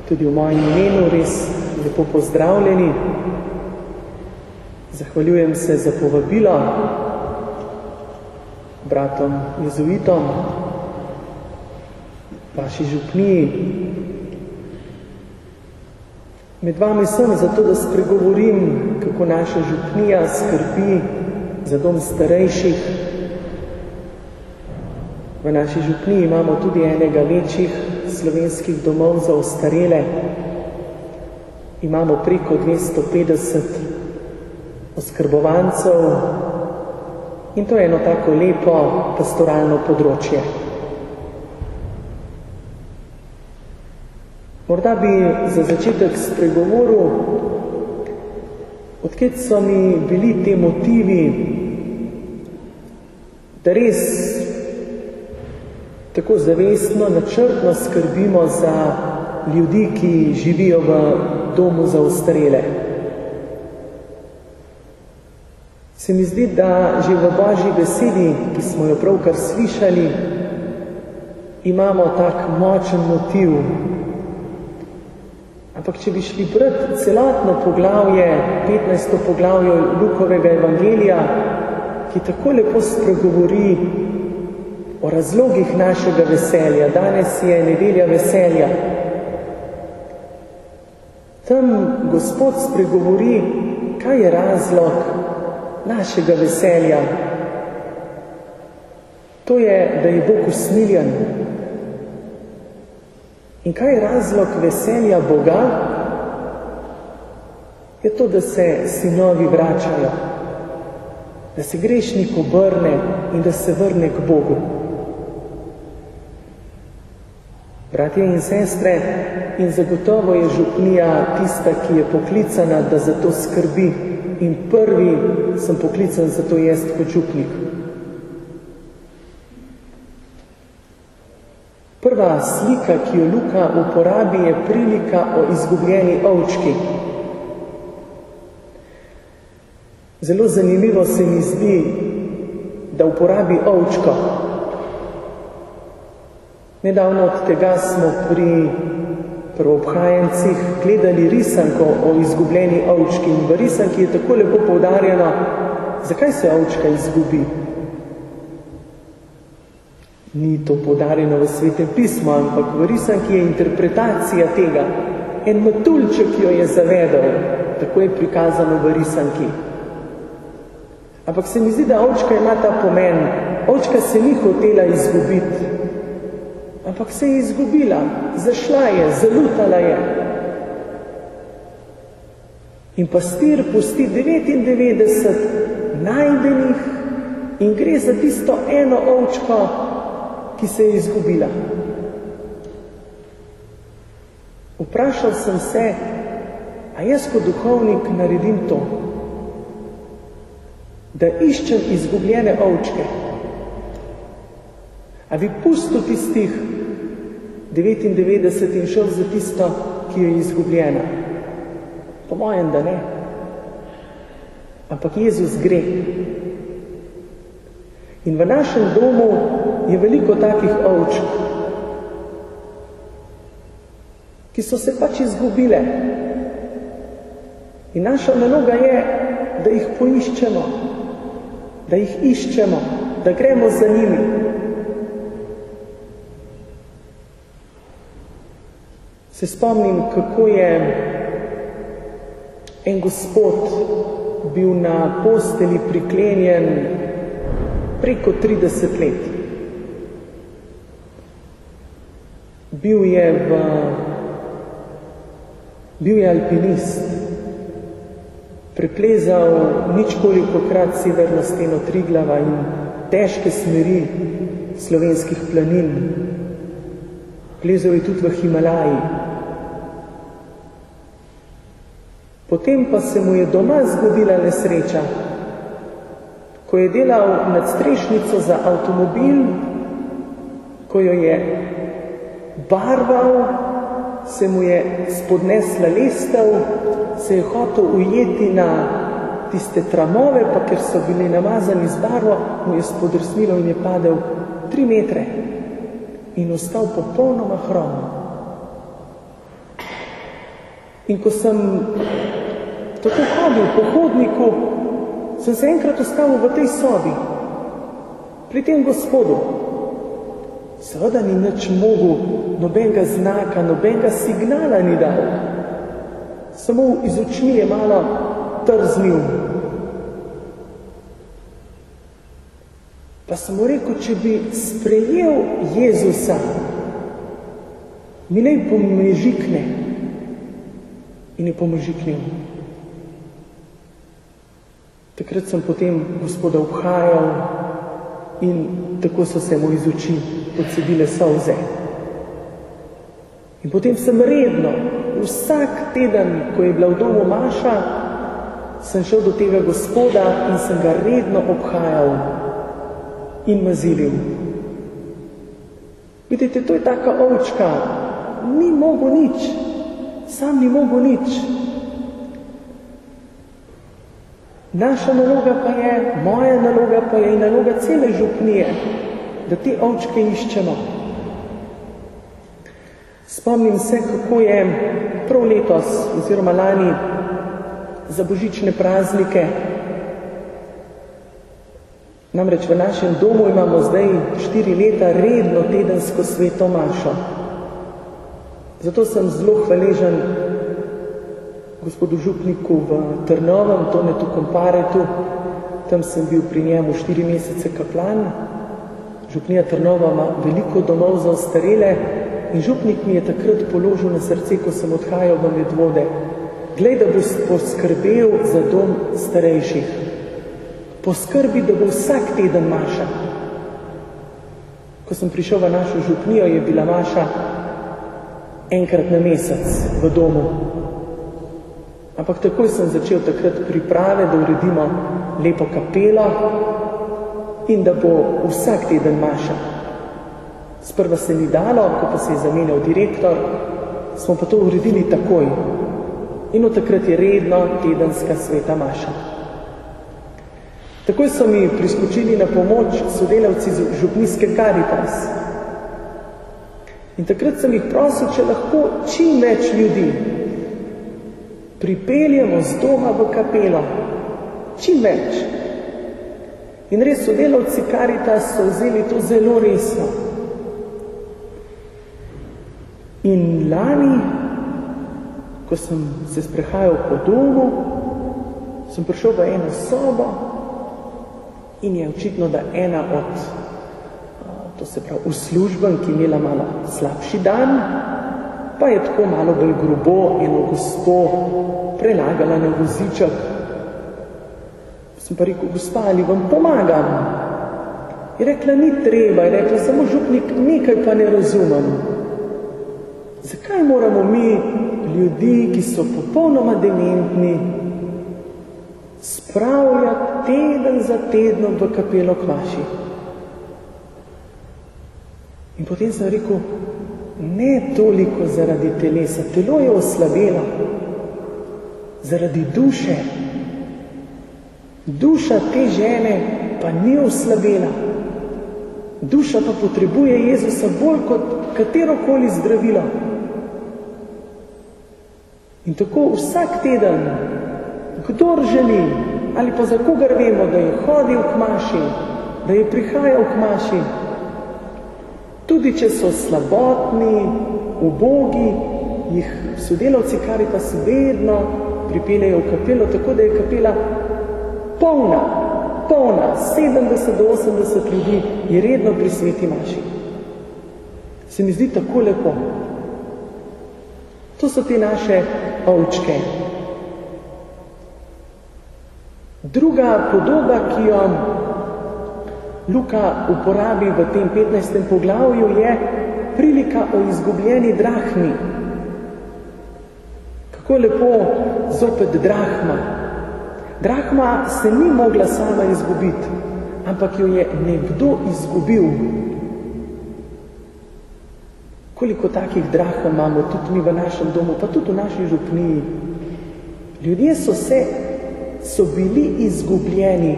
tudi v mojem imenu res lepo pozdravljeni. Zahvaljujem se za povabilo bratom jezuitom, vaši župniji. Med vami sem zato, da spregovorim, kako naša župnija skrbi za dom starejših. V naši župniji imamo tudi enega večjih slovenskih domov za ostarele. Imamo preko 250 oskrbovancev in to je eno tako lepo pastoralno področje. Morda bi za začetek spregovoril, odkje so mi bili te motivi, da res tako zavestno, načrtno skrbimo za ljudi, ki živijo v domu za ostarele. Se mi zdi, da že v Božji besedi, ki smo jo pravkar slišali, imamo tak močen motiv. Ampak če bi šli brati celotno poglavje, 15. poglavje Lukovega evangelija, ki tako lepo spregovori o razlogih našega veselja. Danes je nedelja veselja. Tam Gospod spregovori, kaj je razlog našega veselja. To je, da je Bog usmiljen. In kaj je razlog veselja Boga? Je to, da se sinovi vračajo, da se grešnik obrne in da se vrne k Bogu. Bratje in sestre, in zagotovo je župnija tista, ki je poklicana, da za to skrbi. In prvi sem poklican za to jaz kot župnik. Prva slika, ki jo Luka uporabi, je prilika o izgubljeni ovčki. Zelo zanimivo se mi zdi, da uporabi ovčko. Nedavno od tega smo pri prvobhajencih gledali risanko o izgubljeni ovčki in v risanki je tako lepo poudarjeno, zakaj se ovčka izgubi. Ni to poudarjeno v Svetem pismu, ampak v risanki je interpretacija tega. En metuljček jo je zavedel, tako je prikazano v risanki. Ampak se mi zdi, da ovčka ima ta pomen. Ovčka se ni hotela izgubiti, ampak se je izgubila, zašla je, zalutala je. In pastir pusti 99 najdenih in gre za tisto eno ovčko, ki se je izgubila. Vprašal sem se, a jaz kot duhovnik naredim to, da iščem izgubljene ovčke. A bi pustil tistih 99 in šel za tisto, ki je izgubljena? Po mojem, da ne. Ampak Jezus gre. In v našem domu je veliko takih ovčk, ki so se pač izgubile. In naša naloga je, da jih poiščemo, da jih iščemo, da gremo za njimi. Se spomnim, kako je en gospod bil na posteli priklenjen preko 30 let. Bil je alpinist, preplezal ničkolikokrat severno steno Triglava in težke smeri slovenskih planin. Plezal je tudi v Himalaji. Potem pa se mu je doma zgodila nesreča. Ko je delal nadstrešnico za avtomobil, ko jo je barval, se mu je spodnesla lestev, se je hotel ujeti na tiste tramove, pa ker so bili namazani z barvo, mu je spodrsnilo in je padel 3 metre in ostal popolnoma hrom. In ko sem tako hodil po hodniku, sem se enkrat ustavil v tej sobi, pri tem gospodu. Seveda ni nič mogel, nobenega znaka, nobenega signala ni dal. Samo iz očmi je malo trznil. Pa sem mu rekel, če bi sprejel Jezusa, mi naj pomežikne. In je pomežiknil. Takrat sem potem gospoda obhajal in tako so se mu iz oči odcedile solze. In potem sem redno, vsak teden, ko je bila v domu maša, sem šel do tega gospoda in sem ga redno obhajal in mazilil. Vidite, to je taka ovčka, ni mogel nič, sam ni mogel nič. Naša naloga pa je, moja naloga pa je in naloga cele župnije, da te ovčke iščemo. Spomnim se, kako je prav letos oziroma lani za božične praznike. Namreč v našem domu imamo zdaj 4 leta redno tedensko sveto mašo. Zato sem zelo hvaležen gospodu župniku v Trnovem, Tonetu Komparetu. Tam sem bil pri njemu 4 mesece kaplan. Župnija Trnova ima veliko domov za ostarele in župnik mi je takrat položil na srce, ko sem odhajal v Medvode. Glej, da boš poskrbel za dom starejših. Poskrbi, da bo vsak teden maša. Ko sem prišel v našo župnijo, je bila maša enkrat na mesec v domu. Ampak takoj sem začel takrat priprave, da uredimo lepo kapelo in da bo vsak teden maša. Sprva se ni dalo, ko pa se je zamenjal direktor, smo pa to uredili takoj. In od takrat je redno tedenska sveta maša. Takoj so mi priskočili na pomoč sodelavci župnijske Karitas. In takrat sem jih prosil, če lahko čim več ljudi pripeljemo z doma v kapelo. Čim več. In res sodelavci Karitas so vzeli to zelo resno. In lani, ko sem se sprehajal po domu, sem prišel v eno sobo in je očitno, da ena od, to se pravi, uslužben, ki je imela malo slabši dan, pa je tako malo bolj grobo eno gospo prelagala na voziček. Sem pa rekel, gospa, ali vam pomagam? Je rekla, ni treba, je rekla, samo župnik, nekaj pa ne razumem. Zakaj moramo mi, ljudi, ki so popolnoma dementni, spravljati teden za tednom v kapelo k maši? In potem sem rekel, ne toliko zaradi telesa, telo je oslabelo, zaradi duše. Duša te žene pa ni oslabela. Duša pa potrebuje Jezusa bolj kot katerokoli zdravilo. In tako vsak teden, kdor želi, ali pa za kogar vemo, da je hodil k maši, da je prihajal k maši, tudi če so slabotni, ubogi, jih sodelavci Karitas vedno pripeljejo v kapelo, tako da je kapela polna, 70 do 80 ljudi je redno pri sveti maši. Se mi zdi tako lepo. To so te naše ovčke. Druga podoba, ki jo Luka uporabi v tem 15. poglavju, je prilika o izgubljeni drahmi. Kako lepo zopet drahma. Drahma se ni mogla sama izgubiti, ampak jo je nekdo izgubil. Koliko takih drahm imamo tudi mi v našem domu, pa tudi v naši župniji. Ljudje so bili izgubljeni,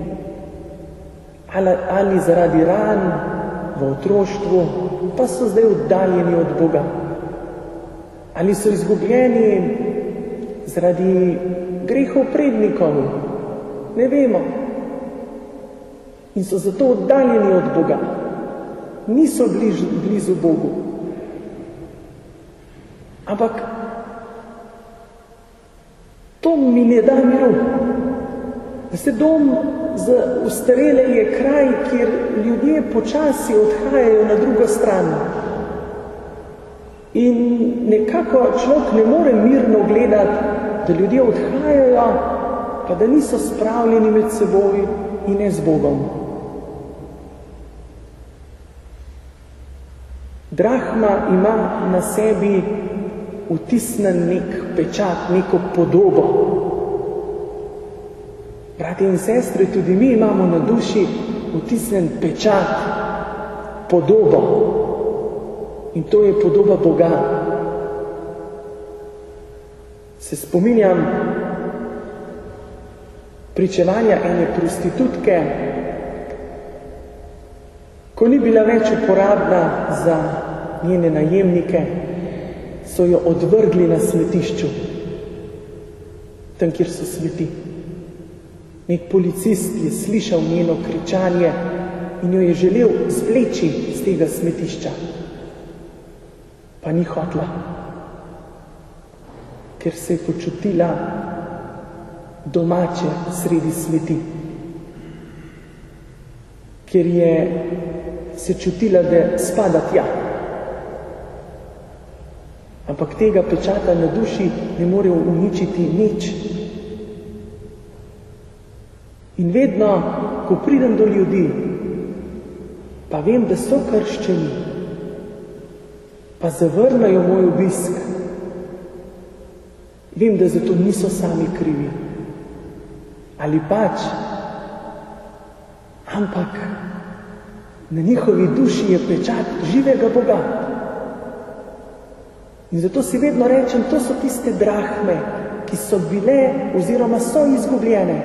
ali zaradi ran v otroštvu, pa so zdaj oddaljeni od Boga. Ali so izgubljeni zaradi grehov prednikov, ne vemo. In so zato oddaljeni od Boga. Niso blizu Bogu. Ampak to mi ne da miru. Veste, dom za ostarele je kraj, kjer ljudje počasi odhajajo na drugo stran. In nekako človek ne more mirno gledati, da ljudje odhajajo, pa da niso spravljeni med seboj in ne z Bogom. Drahma ima na sebi vtisnen nek pečat, neko podobo. Bratje in sestre, tudi mi imamo na duši vtisnen pečat, podobo. In to je podoba Boga. Se spominjam pričevanja ene prostitutke, ko ni bila več uporabna za njene najemnike, so jo odvrgli na smetišču, tam, kjer so smeti. Nek policist je slišal njeno kričanje in jo je želel zvleči z tega smetišča. Pa ni hotela, ker se je počutila domače sredi smeti. Ker je se čutila, da spada tja. Ampak tega pečata na duši ne more uničiti nič. In vedno, ko pridem do ljudi, pa vem, da so krščeni, pa zavrnajo moj obisk, vem, da zato niso sami krivi. Ali pač, ampak na njihovi duši je pečat živega Boga. In zato si vedno rečem, to so tiste drahme, ki so bile oziroma so izgubljene.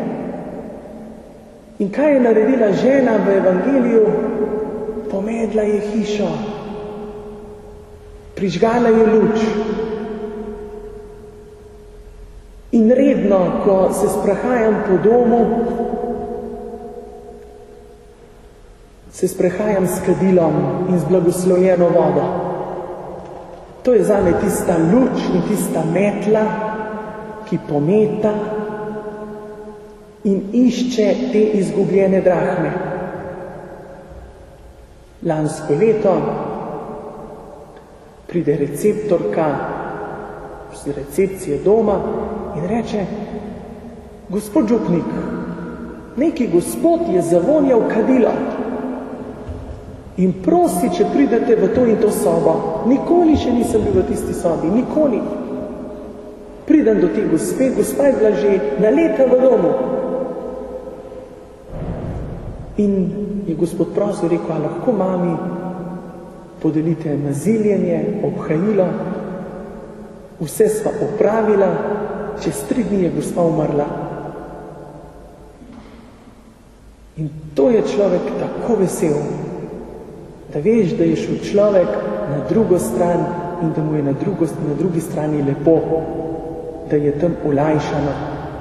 In kaj je naredila žena v evangeliju? Pomedla je hišo, prižgala je luč. In redno, ko se sprehajam po domu, se sprehajam s kadilom in z blagoslovljeno vodo. To je zame tista luč in tista metla, ki pometa in išče te izgubljene drahme. Lansko leto pride receptorka z recepcije doma in reče: gospod župnik, neki gospod je zavonjal kadilo in prosi, če pridete v to in to sobo. Nikoli še nisem bil v tisti sobi, nikoli. Pridem do te gospe, gospa je bila že na leta v domu. In je gospod prosil, rekel, a lahko mami podelite naziljenje, obhajilo. Vse sva opravila, čez 3 dni je gospa umrla. In to je človek tako vesel, da veš, da je šel človek na drugo stran in da mu je na drugi strani lepo, da je tam olajšano.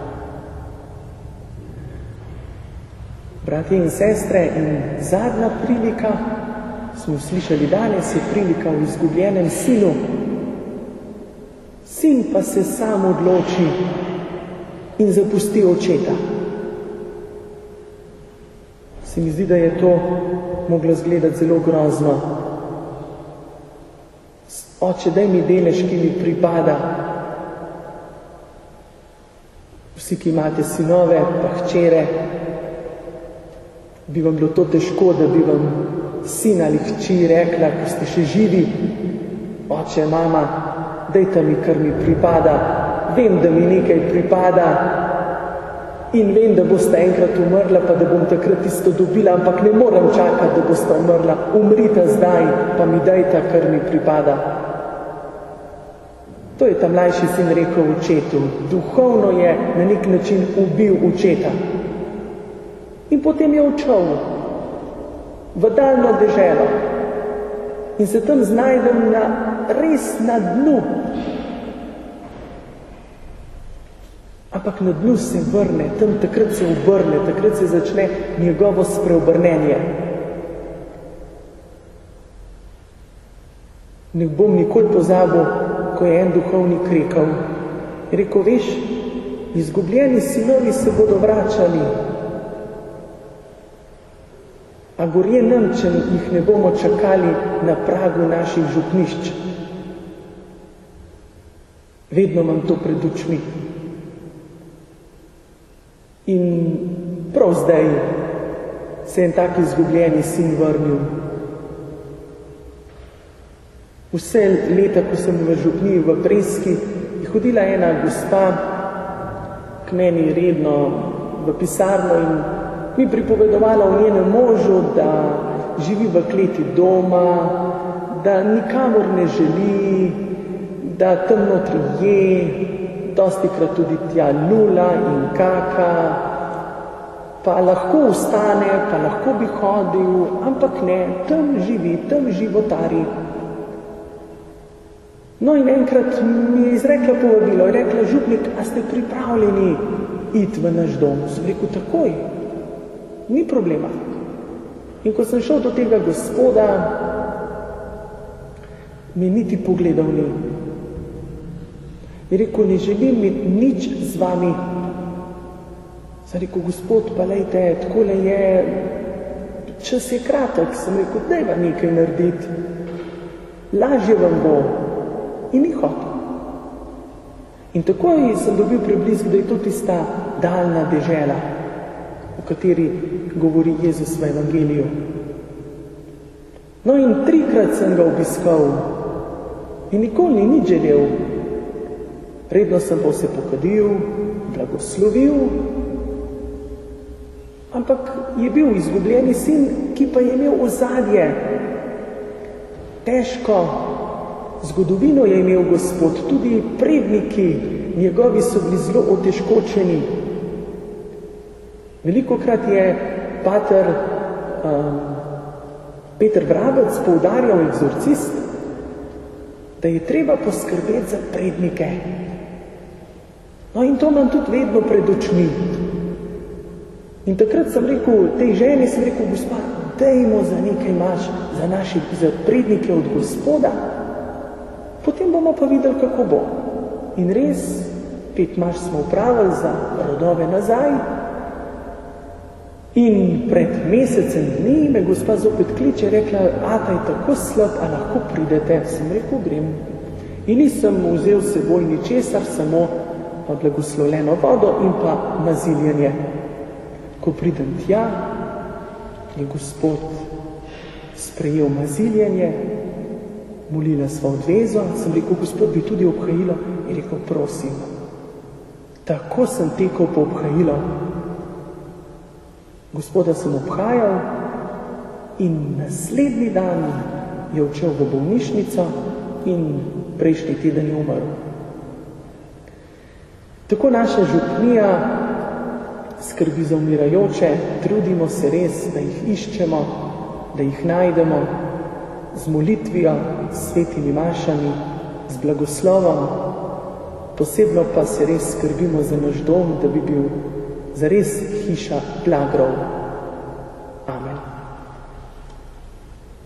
Bratje in sestre, in zadnja prilika, smo slišali danes, je prilika v izgubljenem sinu. Sin pa se sam odloči in zapusti očeta. Se mi zdi, da je to moglo izgledati zelo grozno. Oče, daj mi delež, ki mi pripada. Vsi, ki imate sinove pa hčere, bi vam bilo to težko, da bi vam sin ali hči rekla, ko ste še živi: oče, mama, dajte mi, kar mi pripada. Vem, da mi nekaj pripada in vem, da boste enkrat umrla, pa da bom takrat isto dobila, ampak ne morem čakati, da boste umrla. Umrite zdaj, pa mi dajte, kar mi pripada. To je ta mlajši sin rekel očetu. Duhovno je na nek način ubil očeta. In potem je odšel v daljno deželo in se tam znajdem res na dnu. ampak na dnu se vrne, tam takrat se obrne, takrat se začne njegovo spreobrnenje. Ne bom nikoli pozabil, ko je en duhovnik rekel, veš, izgubljeni sinovi se bodo vračali, a gorje nam, če jih ne bomo čakali na pragu naših župnišč. Vedno imam to pred očmi. In prav zdaj se je en tak izgubljeni sin vrnil. Vse leta, ko sem v župniji v Preski, je hodila ena gospa k meni redno v pisarno in mi pripovedovala o njenem možu, da živi v kleti doma, da nikamor ne želi, da tam notri je, dostikrat tudi tja lula in kaka, pa lahko vstane, pa lahko bi hodil, ampak ne, tam živi, tam životari. No in enkrat mi je izrekla povabilo, je rekla, župnik, a ste pripravljeni iti v naš dom? Sem rekel, takoj, ni problema. In ko sem šel do tega gospoda, me niti pogledal ni. Je rekel, ne želim imeti nič z vami. Sem rekel, gospod, pa lejte, takole je, čas je kratek. Sem rekel, dajva nekaj narediti. Lažje vam bo. In ni hotel. In takoj sem dobil preblisk, da je to tista daljna dežela, o kateri govori Jezus v evangeliju. No in 3krat sem ga obiskal in nikoli ni nič želel. Redno sem pa se pokadil, blagoslovil, ampak je bil izgubljeni sin, ki pa je imel ozadje. Težko zgodovino je imel Gospod, tudi predniki njegovi so bili zelo otežkočeni. Velikokrat je pater Peter Vrabec poudarjal, egzorcist, da je treba poskrbeti za prednike. No in to imam tudi vedno pred očmi. In takrat sem rekel, tej ženi sem rekel, gospa, dajmo za nekaj imaš za prednike od Gospoda, potem bomo pa videli, kako bo. In res, 5 maš smo upravili za rodove nazaj in pred mesecem dni me gospa zopet kliče, rekla, ata je tako slab, a lahko pridete? Sem rekel, grem. In nisem vzel s seboj ničesar, samo blagoslovljeno vodo in pa maziljenje. Ko pridem tja, je Gospod sprejel maziljenje, molila sva odvezo, sem rekel, Gospod, bi tudi obhajilo? In rekel, prosim. Tako sem tekel po obhajilo. Gospoda sem obhajal in naslednji dan je odšel v bolnišnico in prejšnji teden je umrl. Tako naša župnija skrbi za umirajoče, trudimo se res, da jih iščemo, da jih najdemo, z molitvijo, s svetimi mašami, z blagoslovom, posebno pa se res skrbimo za naš dom, da bi bil zares hiša blagrov.